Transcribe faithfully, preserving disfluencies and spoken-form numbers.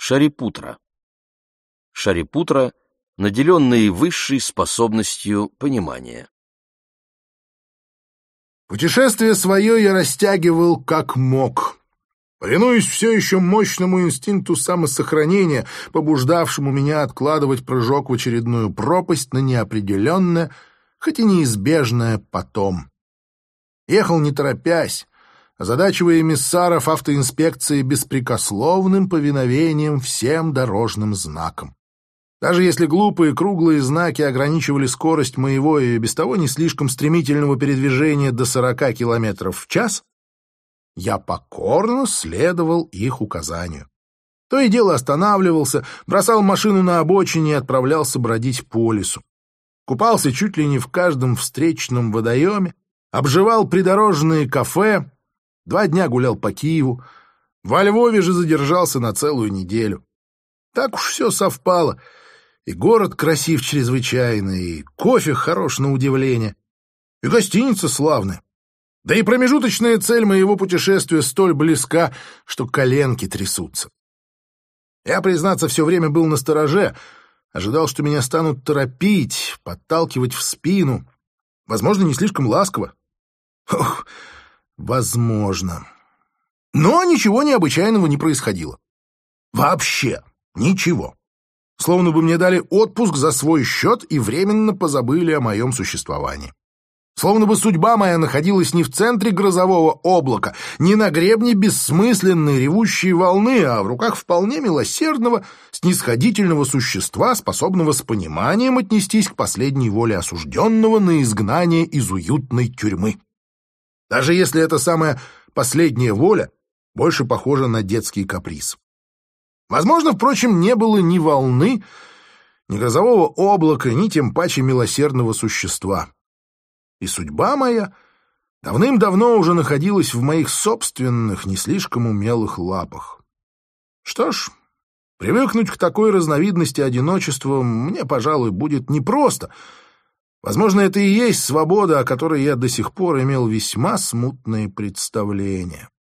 Шарипутра. Шарипутра, наделенный высшей способностью понимания. Путешествие свое я растягивал как мог. Повинуясь все еще мощному инстинкту самосохранения, побуждавшему меня откладывать прыжок в очередную пропасть на неопределенное, хоть и неизбежное потом. Ехал не торопясь, озадачивая эмиссаров автоинспекции беспрекословным повиновением всем дорожным знакам. Даже если глупые круглые знаки ограничивали скорость моего и без того не слишком стремительного передвижения до сорока километров в час, я покорно следовал их указанию. То и дело останавливался, бросал машину на обочине и отправлялся бродить по лесу. Купался чуть ли не в каждом встречном водоеме, обживал придорожные кафе, два дня гулял по Киеву, во Львове же задержался на целую неделю. Так уж все совпало. И город красив чрезвычайно, и кофе хорош на удивление, и гостиница славная. Да и промежуточная цель моего путешествия столь близка, что коленки трясутся. Я, признаться, все время был настороже, ожидал, что меня станут торопить, подталкивать в спину, возможно, не слишком ласково. Ох, возможно. Но ничего необычайного не происходило. Вообще ничего. Словно бы мне дали отпуск за свой счет и временно позабыли о моем существовании. Словно бы судьба моя находилась не в центре грозового облака, не на гребне бессмысленной ревущей волны, а в руках вполне милосердного, снисходительного существа, способного с пониманием отнестись к последней воле осужденного на изгнание из уютной тюрьмы. Даже если эта самая последняя воля больше похожа на детский каприз. Возможно, впрочем, не было ни волны, ни грозового облака, ни тем паче милосердного существа. И судьба моя давным-давно уже находилась в моих собственных, не слишком умелых лапах. Что ж, привыкнуть к такой разновидности одиночества мне, пожалуй, будет непросто. Возможно, это и есть свобода, о которой я до сих пор имел весьма смутные представления.